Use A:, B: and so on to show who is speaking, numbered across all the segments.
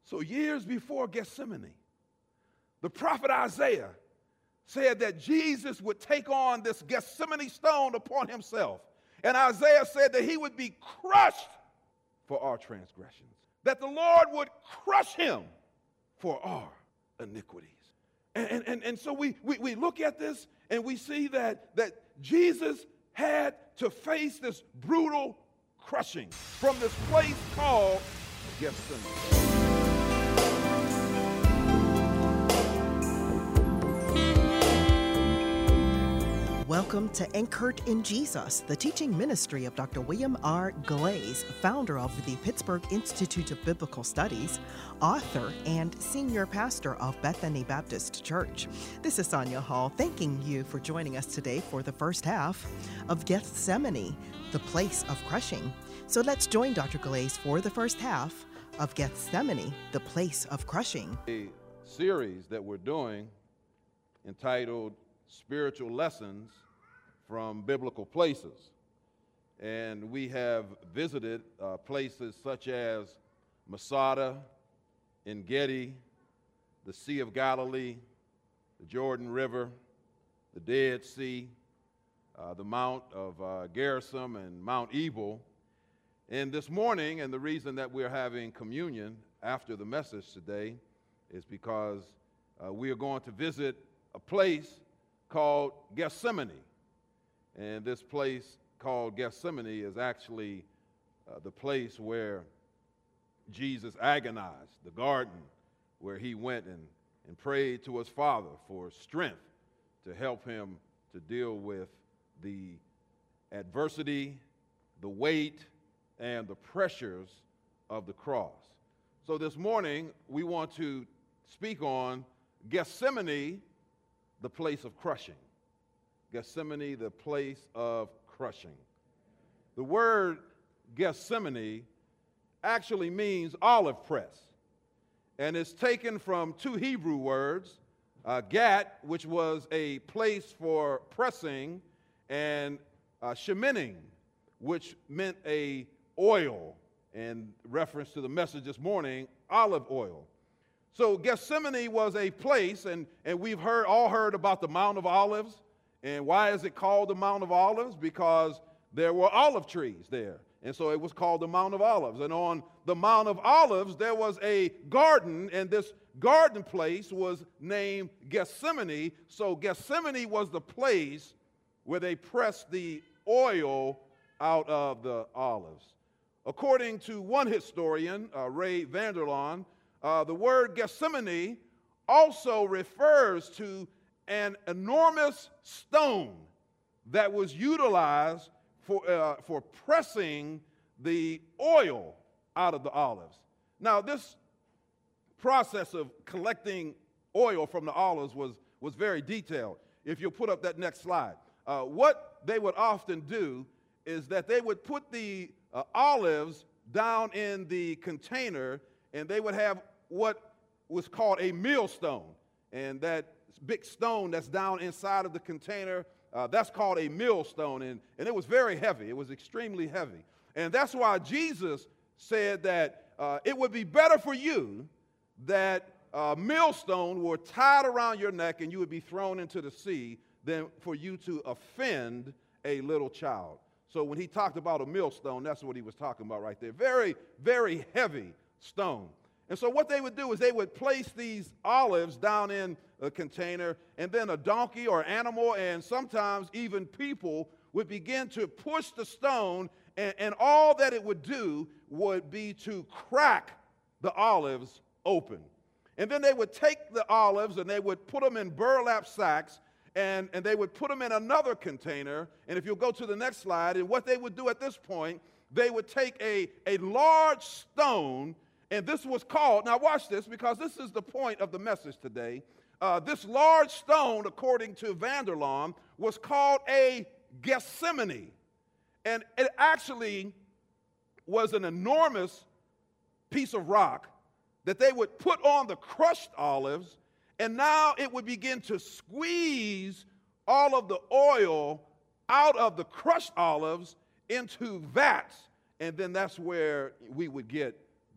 A: So years before Gethsemane, the prophet Isaiah said that Jesus would take on this Gethsemane stone upon himself. And Isaiah said that he would be crushed for our transgressions, that the Lord would crush him for our iniquities. And so we look at this and we see that Jesus had to face this brutal crushing from this place called Gethsemane.
B: Welcome to Anchored in Jesus, the teaching ministry of Dr. William R. Glaze, founder of the Pittsburgh Institute of Biblical Studies, author, and senior pastor of Bethany Baptist Church. This is Sonia Hall, thanking you for joining us today for the first half of Gethsemane, the place of crushing. So let's join Dr. Glaze for the first half of Gethsemane, the place of crushing.
A: A series that we're doing entitled Spiritual Lessons from Biblical Places. And we have visited places such as Masada, En-Gedi, the Sea of Galilee, the Jordan River, the Dead Sea, the Mount of Gerizim and Mount Ebal. And this morning, and the reason that we're having communion after the message today is because we are going to visit a place called Gethsemane. And this place called Gethsemane is actually the place where Jesus agonized, the garden where he went and prayed to his Father for strength to help him to deal with the adversity, the weight, and the pressures of the cross. So this morning, we want to speak on Gethsemane, the place of crushing. Gethsemane, the place of crushing. The word Gethsemane actually means olive press, and it's taken from two Hebrew words, gat, which was a place for pressing, and shemening, which meant a oil, in reference to the message this morning, olive oil. So Gethsemane was a place, and we've all heard about the Mount of Olives. And why is it called the Mount of Olives? Because there were olive trees there. And so it was called the Mount of Olives. And on the Mount of Olives, there was a garden, and this garden place was named Gethsemane. So Gethsemane was the place where they pressed the oil out of the olives. According to one historian, Ray Vander Laan, the word Gethsemane also refers to an enormous stone that was utilized for pressing the oil out of the olives. Now, this process of collecting oil from the olives was very detailed. If you'll put up that next slide. What they would often do is that they would put the olives down in the container, and they would have what was called a millstone. And that big stone that's down inside of the container, that's called a millstone. And it was very heavy. It was extremely heavy. And that's why Jesus said that it would be better for you that a millstone were tied around your neck and you would be thrown into the sea than for you to offend a little child. So when he talked about a millstone, that's what he was talking about right there. Very, very heavy stone. And so what they would do is they would place these olives down in a container, and then a donkey or animal, and sometimes even people, would begin to push the stone, and all that it would do would be to crack the olives open. And then they would take the olives and they would put them in burlap sacks, and they would put them in another container. And if you'll go to the next slide, and what they would do at this point, they would take a large stone. And this was called, now watch this, because this is the point of the message today. This large stone, according to Vander Laan, was called a Gethsemane. And it actually was an enormous piece of rock that they would put on the crushed olives, and now it would begin to squeeze all of the oil out of the crushed olives into vats, and then that's where we would get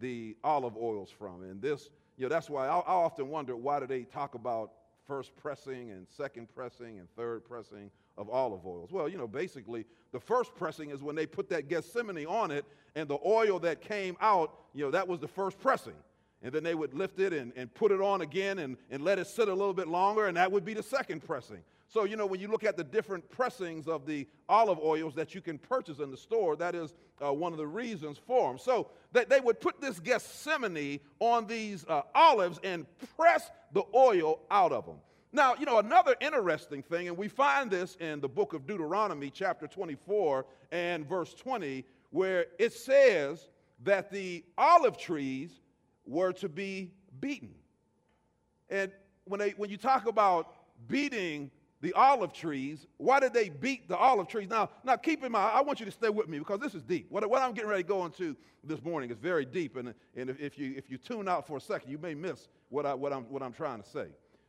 A: the olive oils from. And this, that's why I often wonder, why do they talk about first pressing and second pressing and third pressing of olive oils? Well, basically the first pressing is when they put that Gethsemane on it, and the oil that came out, that was the first pressing. And then they would lift it and put it on again and let it sit a little bit longer, and that would be the second pressing. So, when you look at the different pressings of the olive oils that you can purchase in the store, that is one of the reasons for them. So that they would put this Gethsemane on these olives and press the oil out of them. Now, another interesting thing, and we find this in the book of Deuteronomy, chapter 24 and verse 20, where it says that the olive trees were to be beaten. And when you talk about beating the olive trees, why did they beat the olive trees? Now keep in mind, I want you to stay with me because this is deep. What I'm getting ready to go into this morning is very deep, and if you tune out for a second, you may miss what I'm trying to say.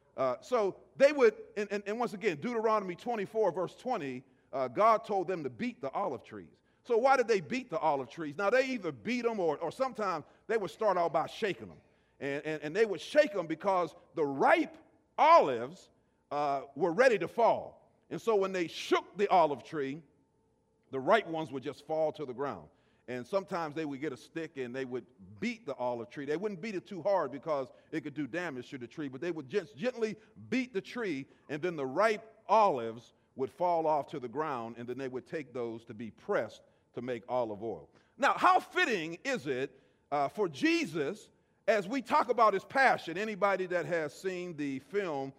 A: So they would, and once again, Deuteronomy 24 verse 20, God told them to beat the olive trees. So why did they beat the olive trees? Now they either beat them or sometimes they would start out by shaking them, and they would shake them because the ripe olives were ready to fall. And so when they shook the olive tree, the ripe ones would just fall to the ground. And sometimes they would get a stick and they would beat the olive tree. They wouldn't beat it too hard because it could do damage to the tree, but they would just gently beat the tree, and then the ripe olives would fall off to the ground, and then they would take those to be pressed to make olive oil. Now, how fitting is it for Jesus as we talk about his passion? Anybody that has seen the film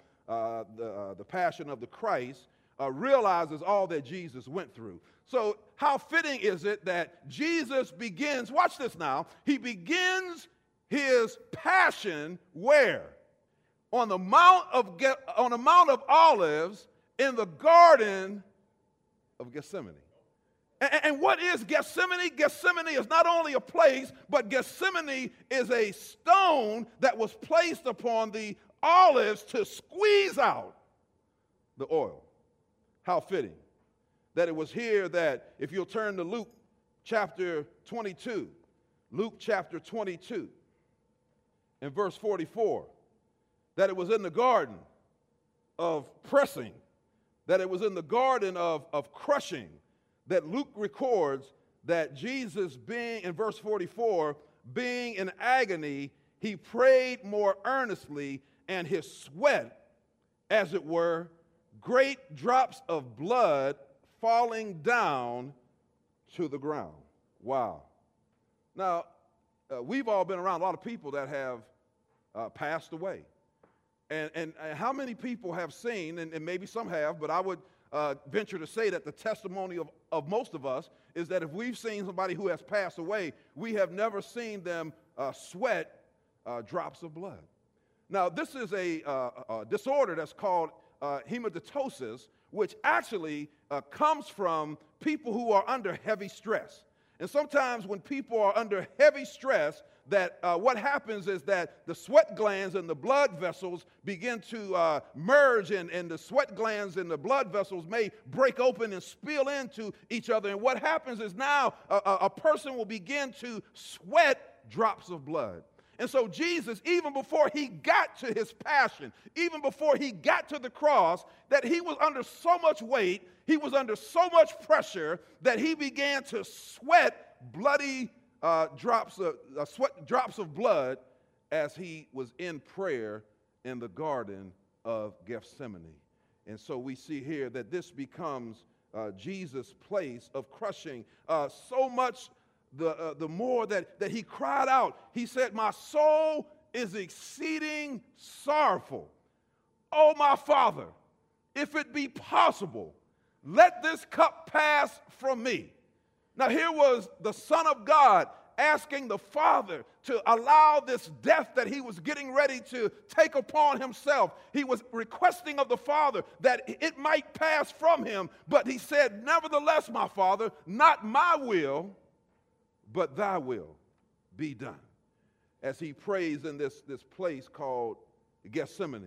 A: the Passion of the Christ realizes all that Jesus went through. So how fitting is it that Jesus begins, watch this now, he begins his passion where? On the Mount of Olives in the Garden of Gethsemane. And what is Gethsemane? Gethsemane is not only a place, but Gethsemane is a stone that was placed upon the olives to squeeze out the oil. How fitting that it was here that, if you'll turn to Luke chapter 22, Luke chapter 22 and verse 44, that it was in the garden of pressing, that it was in the garden of crushing, that Luke records that Jesus, being, in verse 44, being in agony, he prayed more earnestly, and his sweat, as it were, great drops of blood falling down to the ground. Wow. Now, we've all been around a lot of people that have passed away. And how many people have seen, and maybe some have, but I would venture to say that the testimony of most of us is that if we've seen somebody who has passed away, we have never seen them sweat drops of blood. Now, this is a disorder that's called hematosis, which actually comes from people who are under heavy stress. And sometimes when people are under heavy stress, that what happens is that the sweat glands and the blood vessels begin to merge, and the sweat glands and the blood vessels may break open and spill into each other. And what happens is now a person will begin to sweat drops of blood. And so Jesus, even before he got to his passion, even before he got to the cross, that he was under so much weight, he was under so much pressure that he began to sweat bloody drops of blood as he was in prayer in the Garden of Gethsemane. And so we see here that this becomes Jesus' place of crushing, so much the more that he cried out. He said, "My soul is exceeding sorrowful. Oh, my Father, if it be possible, let this cup pass from me." Now, here was the Son of God asking the Father to allow this death that he was getting ready to take upon himself. He was requesting of the Father that it might pass from him, but he said, "Nevertheless, my Father, not my will, but thy will be done," as he prays in this place called Gethsemane.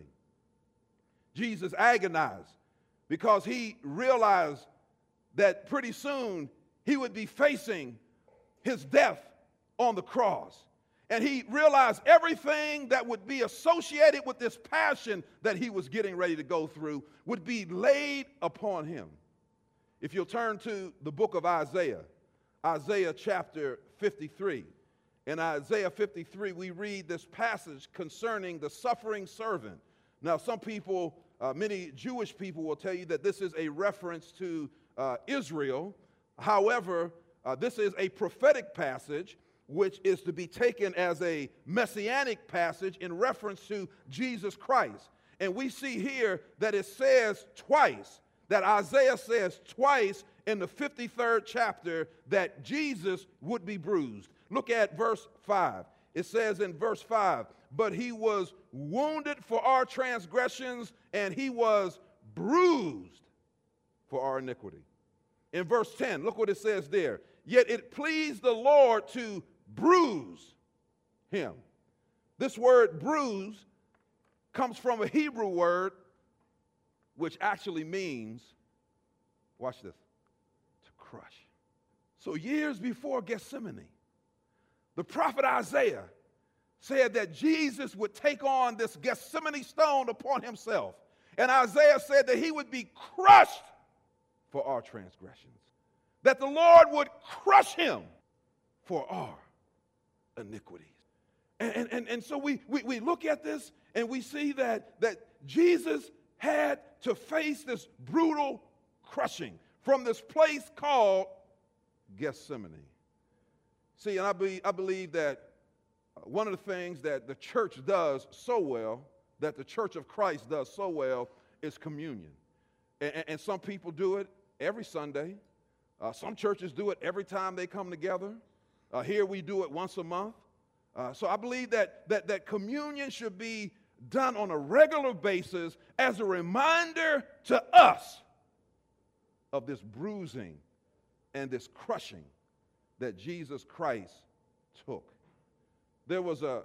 A: Jesus agonized because he realized that pretty soon he would be facing his death on the cross. And he realized everything that would be associated with this passion that he was getting ready to go through would be laid upon him. If you'll turn to the book of Isaiah, Isaiah chapter 53. In Isaiah 53, we read this passage concerning the suffering servant. Now, some people, many Jewish people will tell you that this is a reference to Israel. However, this is a prophetic passage which is to be taken as a messianic passage in reference to Jesus Christ. And we see here that it says twice, that Isaiah says twice in the 53rd chapter that Jesus would be bruised. Look at verse 5. It says in verse 5, but he was wounded for our transgressions, and he was bruised for our iniquity. In verse 10, look what it says there. Yet it pleased the Lord to bruise him. This word bruise comes from a Hebrew word which actually means, watch this, to crush. So years before Gethsemane, the prophet Isaiah said that Jesus would take on this Gethsemane stone upon himself. And Isaiah said that he would be crushed for our transgressions, that the Lord would crush him for our iniquities. And so we look at this and we see that Jesus had to face this brutal crushing from this place called Gethsemane. See, and I believe that one of the things that the church does so well, that the Church of Christ does so well, is communion. And some people do it every Sunday. Some churches do it every time they come together. Here we do it once a month. So I believe that communion should be done on a regular basis as a reminder to us of this bruising and this crushing that Jesus Christ took. There was a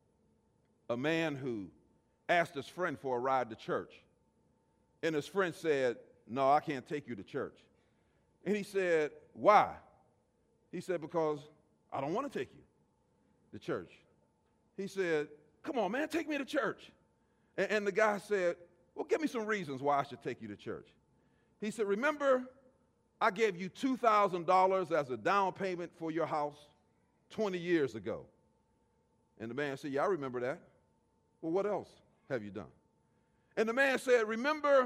A: man who asked his friend for a ride to church. And his friend said, "No, I can't take you to church." And he said, "Why?" He said, "Because I don't want to take you to church." He said, "Come on, man, take me to church." And the guy said, "Well, give me some reasons why I should take you to church." He said, "Remember, I gave you $2,000 as a down payment for your house 20 years ago." And the man said, "Yeah, I remember that." "Well, what else have you done?" And the man said, "Remember,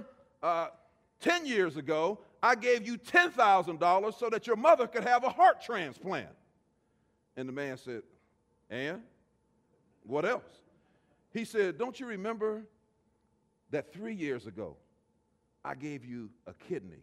A: 10 years ago, I gave you $10,000 so that your mother could have a heart transplant." And the man said, "And what else?" He said, "Don't you remember that 3 years ago, I gave you a kidney?"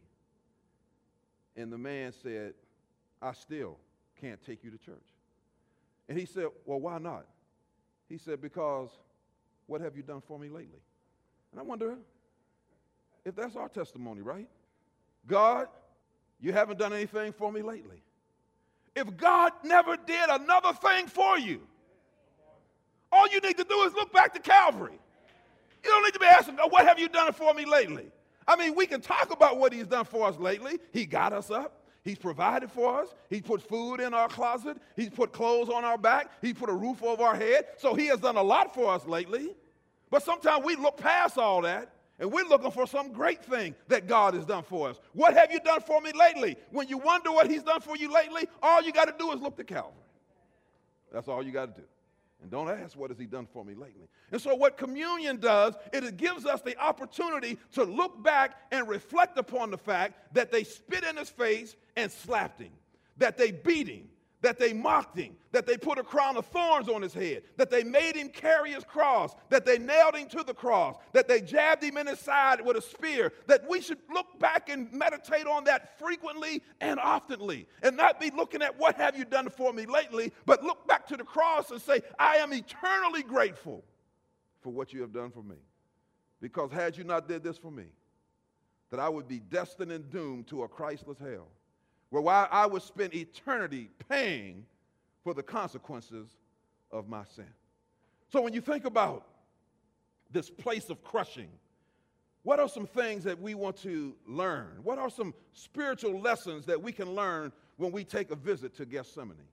A: And the man said, "I still can't take you to church." And he said, "Well, why not?" He said, "Because what have you done for me lately?" And I wonder if that's our testimony, right? God, you haven't done anything for me lately. If God never did another thing for you, all you need to do is look back to Calvary. You don't need to be asking, "Oh, what have you done for me lately?" I mean, we can talk about what he's done for us lately. He got us up. He's provided for us. He put food in our closet. He's put clothes on our back. He put a roof over our head. So he has done a lot for us lately. But sometimes we look past all that, and we're looking for some great thing that God has done for us. What have you done for me lately? When you wonder what he's done for you lately, all you got to do is look to Calvary. That's all you got to do. And don't ask, "What has he done for me lately?" And so what communion does, it gives us the opportunity to look back and reflect upon the fact that they spit in his face and slapped him, that they beat him, that they mocked him, that they put a crown of thorns on his head, that they made him carry his cross, that they nailed him to the cross, that they jabbed him in his side with a spear, that we should look back and meditate on that frequently and oftenly, and not be looking at what have you done for me lately, but look back to the cross and say, "I am eternally grateful for what you have done for me. Because had you not did this for me, that I would be destined and doomed to a Christless hell, where I would spend eternity paying for the consequences of my sin." So when you think about this place of crushing, what are some things that we want to learn? What are some spiritual lessons that we can learn when we take a visit to Gethsemane?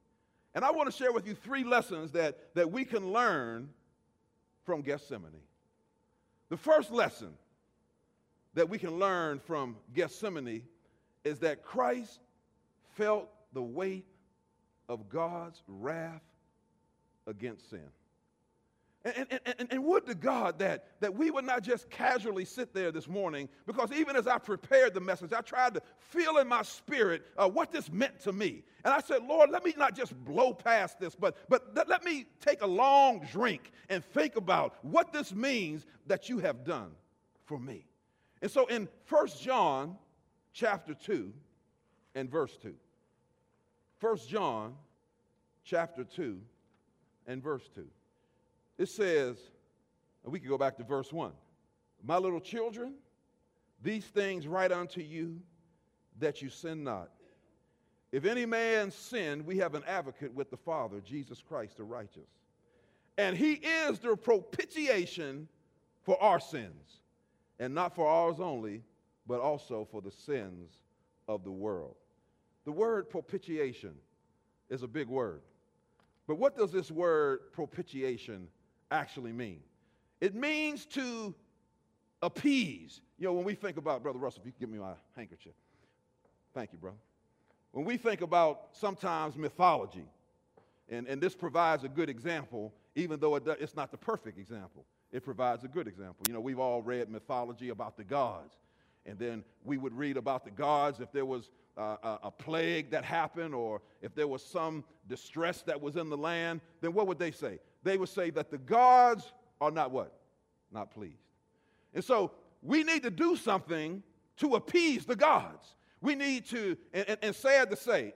A: And I want to share with you 3 lessons that we can learn from Gethsemane. The first lesson that we can learn from Gethsemane is that Christ felt the weight of God's wrath against sin. And would to God that we would not just casually sit there this morning, because even as I prepared the message, I tried to feel in my spirit what this meant to me. And I said, Lord, let me not just blow past this, but let me take a long drink and think about what this means that you have done for me. And so in 1 John chapter 2 and verse 2, 1 John chapter 2 and verse 2, it says, and we can go back to verse 1. My little children, these things write unto you that you sin not. If any man sin, we have an advocate with the Father, Jesus Christ the righteous. And he is the propitiation for our sins, and not for ours only, but also for the sins of the world. The word propitiation is a big word. But what does this word propitiation actually mean? It means to appease. You know, when we think about, Brother Russell, if you can give me my handkerchief. Thank you, brother. When we think about sometimes mythology, and this provides a good example, even though it's not the perfect example, it provides a good example. You know, we've all read mythology about the gods, and then we would read about the gods if there was a plague that happened, or if there was some distress that was in the land, then what would they say? They would say that the gods are not what? Not pleased. And so we need to do something to appease the gods. We need to, and sad to say,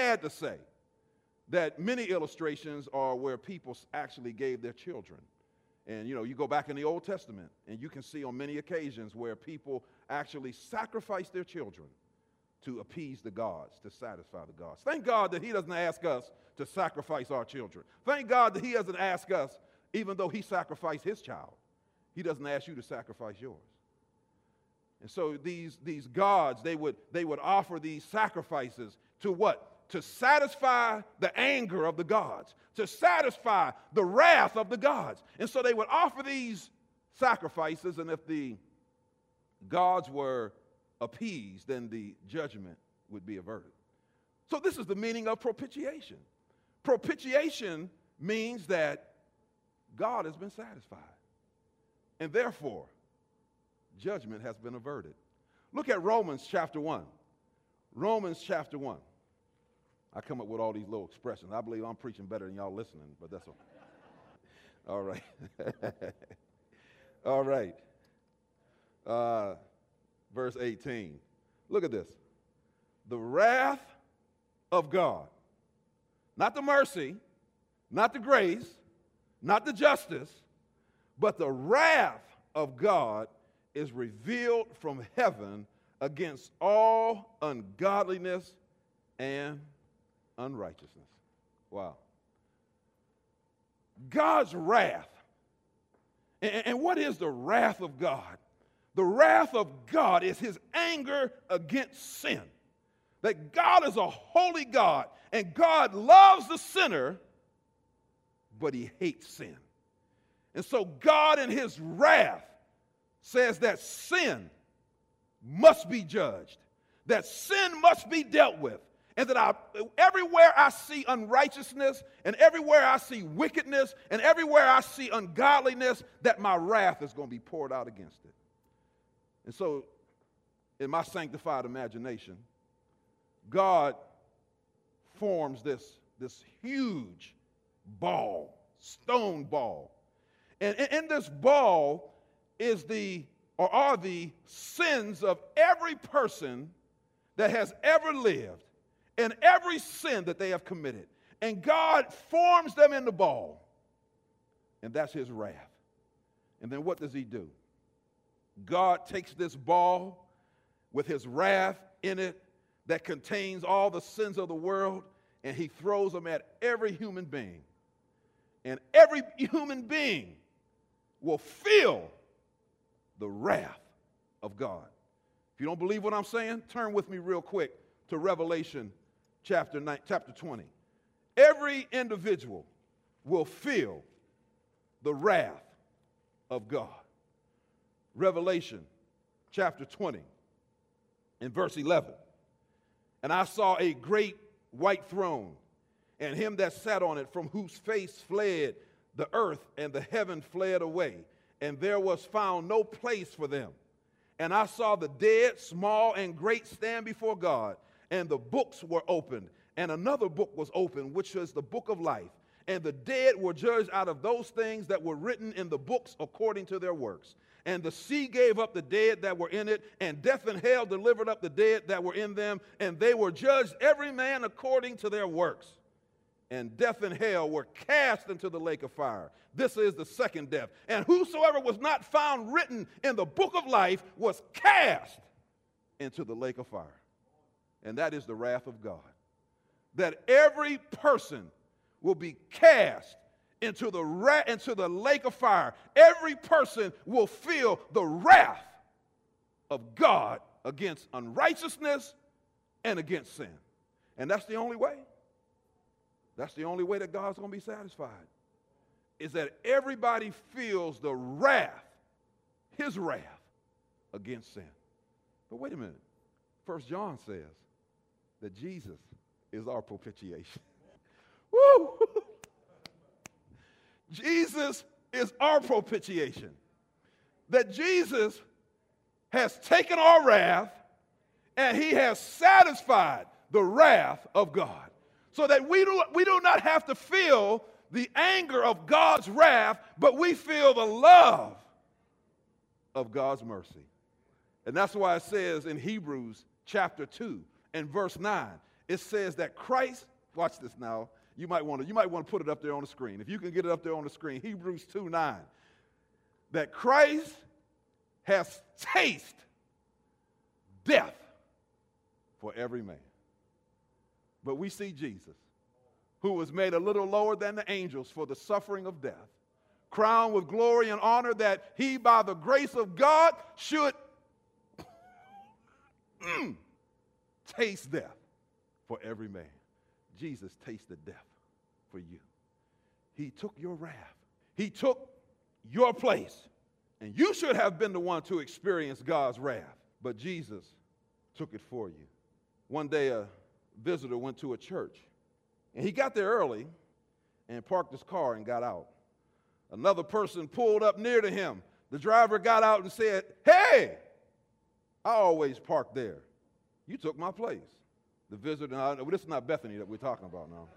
A: that many illustrations are where people actually gave their children. And, you know, you go back in the Old Testament, and you can see on many occasions where people actually sacrifice their children to appease the gods, to satisfy the gods. Thank God that he doesn't ask us to sacrifice our children. Thank God that he doesn't ask us, even though he sacrificed his child, he doesn't ask you to sacrifice yours. And so these gods, they would offer these sacrifices to what? To satisfy the anger of the gods, to satisfy the wrath of the gods. And so they would offer these sacrifices, and if the gods were appeased, then the judgment would be averted. So this is the meaning of propitiation. Propitiation means that God has been satisfied, and therefore judgment has been averted. Look at Romans chapter 1. Romans chapter 1. I come up with all these little expressions. I believe I'm preaching better than y'all listening, but that's okay. All right. All right. Verse 18. Look at this. The wrath of God, not the mercy, not the grace, not the justice, but the wrath of God is revealed from heaven against all ungodliness and unrighteousness. Wow. God's wrath. And what is the wrath of God? The wrath of God is his anger against sin. That God is a holy God, and God loves the sinner, but he hates sin. And so God in his wrath says that sin must be judged, that sin must be dealt with, and that everywhere I see unrighteousness, and everywhere I see wickedness, and everywhere I see ungodliness, that my wrath is going to be poured out against it. And so, in my sanctified imagination, God forms this huge ball, stone ball. And in this ball are the sins of every person that has ever lived, and every sin that they have committed. And God forms them in the ball. And that's his wrath. And then what does he do? God takes this ball with his wrath in it that contains all the sins of the world, and he throws them at every human being. And every human being will feel the wrath of God. If you don't believe what I'm saying, turn with me real quick to Revelation chapter 20. every individual will feel the wrath of God. Revelation chapter 20 and verse 11. And I saw a great white throne, and him that sat on it, from whose face fled the earth and the heaven fled away, and there was found no place for them. And I saw the dead, small and great, stand before God, and the books were opened, and another book was opened, which was the book of life. And the dead were judged out of those things that were written in the books according to their works. And the sea gave up the dead that were in it, and death and hell delivered up the dead that were in them, and they were judged every man according to their works. And death and hell were cast into the lake of fire. This is the second death. And whosoever was not found written in the book of life was cast into the lake of fire. And that is the wrath of God. That every person will be cast into the lake of fire. Every person will feel the wrath of God against unrighteousness and against sin. And that's the only way. That's the only way that God's going to be satisfied, is that everybody feels the wrath, his wrath, against sin. But wait a minute. 1 John says that Jesus is our propitiation. Woo! Jesus is our propitiation. That Jesus has taken our wrath and he has satisfied the wrath of God. So that we do not have to feel the anger of God's wrath, but we feel the love of God's mercy. And that's why it says in Hebrews chapter 2 and verse 9, it says that Christ, watch this now, you might want to put it up there on the screen. If you can get it up there on the screen, Hebrews 2:9, that Christ has tasted death for every man. But we see Jesus, who was made a little lower than the angels for the suffering of death, crowned with glory and honor, that he, by the grace of God, should taste death for every man. Jesus tasted death for you. He took your wrath. He took your place. And you should have been the one to experience God's wrath. But Jesus took it for you. One day a visitor went to a church, and he got there early and parked his car and got out. Another person pulled up near to him. The driver got out and said, "Hey, I always park there. You took my place." The visitor, now, this is not Bethany that we're talking about now.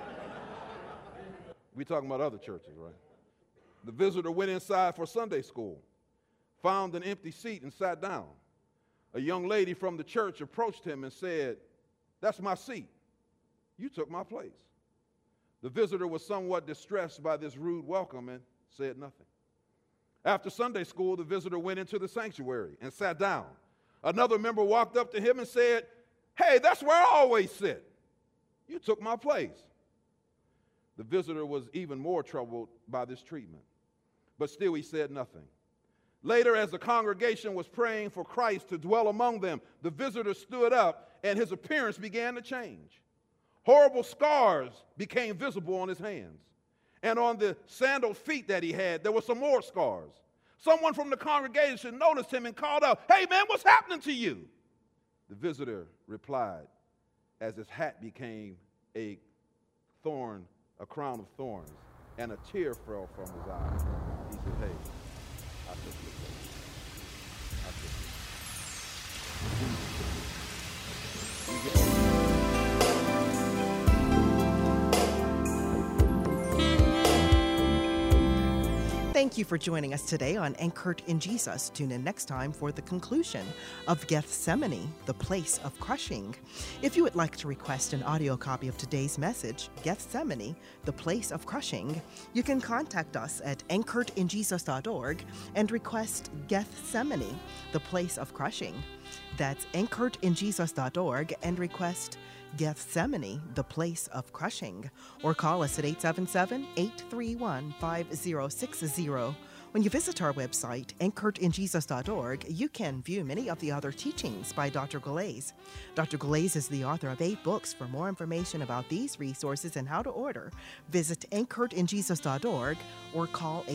A: We're talking about other churches, right? The visitor went inside for Sunday school, found an empty seat and sat down. A young lady from the church approached him and said, "That's my seat. You took my place." The visitor was somewhat distressed by this rude welcome and said nothing. After Sunday school, the visitor went into the sanctuary and sat down. Another member walked up to him and said, "Hey, that's where I always sit. You took my place." The visitor was even more troubled by this treatment, but still he said nothing. Later, as the congregation was praying for Christ to dwell among them, the visitor stood up and his appearance began to change. Horrible scars became visible on his hands. And on the sandaled feet that he had, there were some more scars. Someone from the congregation noticed him and called out, "Hey man, what's happening to you?" The visitor replied, as his hat became a crown of thorns, and a tear fell from his eye. He said, "Hey, I took your place. I took your place."
B: Thank you for joining us today on Anchored in Jesus. Tune in next time for the conclusion of Gethsemane, the place of crushing. If you would like to request an audio copy of today's message, Gethsemane, the place of crushing, you can contact us at anchoredinjesus.org and request Gethsemane, the place of crushing. That's anchoredinjesus.org and request Gethsemane, the place of crushing. Or call us at 877-831-5060. When you visit our website, anchoredinjesus.org, you can view many of the other teachings by Dr. Glaze. Dr. Glaze is the author of 8 books. For more information about these resources and how to order, visit anchoredinjesus.org or call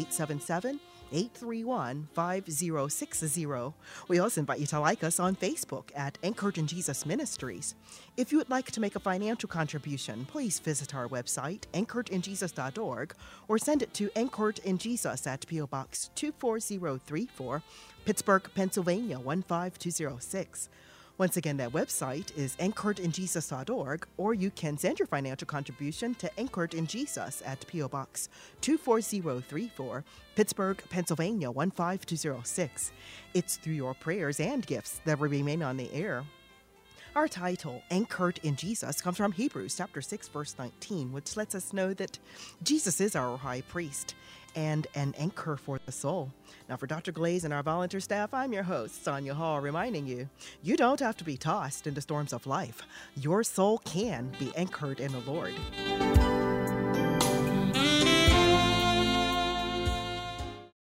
B: 877-831-5060. We also invite you to like us on Facebook at Anchored in Jesus Ministries. If you would like to make a financial contribution, please visit our website, anchoredinjesus.org, or send it to Anchored in Jesus at P.O. Box 24034, Pittsburgh, Pennsylvania 15206. Once again, that website is anchoredinjesus.org, or you can send your financial contribution to Anchored in Jesus at P.O. Box 24034, Pittsburgh, Pennsylvania 15206. It's through your prayers and gifts that we remain on the air. Our title, Anchored in Jesus, comes from Hebrews chapter 6, verse 19, which lets us know that Jesus is our high priest and an anchor for the soul. Now, for Dr. Glaze and our volunteer staff, I'm your host, Sonia Hall, reminding you, you don't have to be tossed into storms of life. Your soul can be anchored in the Lord.